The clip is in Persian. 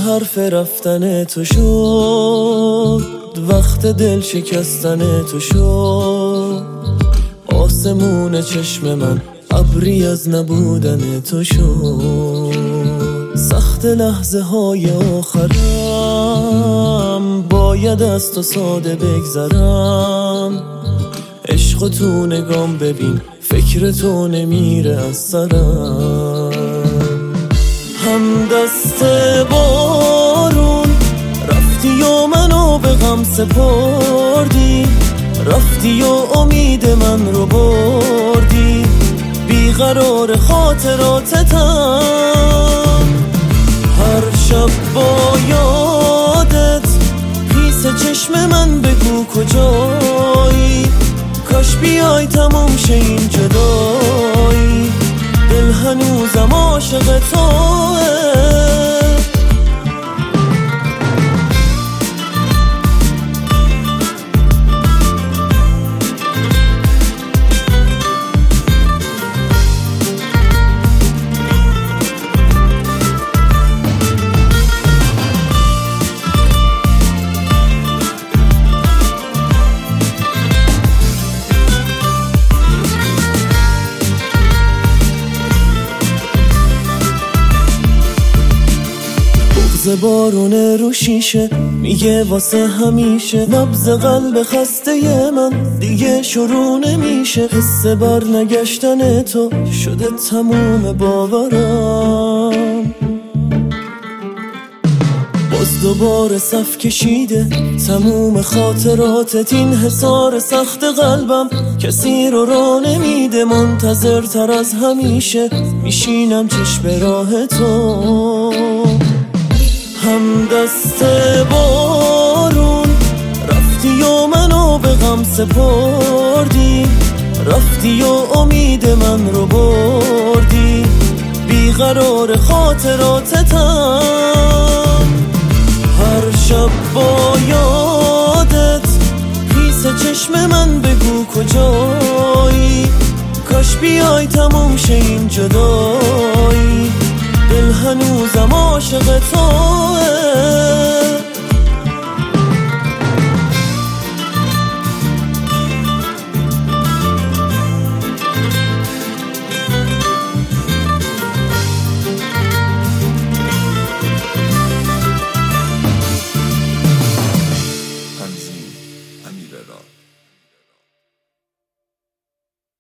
حرف رفتن تو شد، وقت دل شکستن تو شد. آسمون چشم من ابری از نبودن تو شد. سخت لحظه های آخرم باید از تو ساده بگذرم. عشق تو نگام ببین، فکر تو نمیره از سرم. هم دست بارون رفتی و منو به غم سپردی، رفتی و امید من رو بردی. بیقرار خاطراتتم، هر شب با یادت پیس چشم من بگو کجایی. کاش بیای تموم شه این جدایی، دل هنوزم عاشق توه. بارون رو شیشه میگه واسه همیشه. نبض قلب خسته من دیگه شروع نمیشه. حس بر نگشتن تو شده تموم باورم. باز دوباره صف کشیده تموم خاطراتت. این حصار سخت قلبم کسی رو راه نمیده. منتظر تر از همیشه میشینم چشم راه تو. هم دست بارون رفتی و منو به غم سپردی، رفتی و امید من رو بردی. بیقرار خاطراتتم، هر شب با یادت پیس چشم من بگو کجایی. کاش بیای تموم شه این جدایی، دل هنوزم عاشق توه.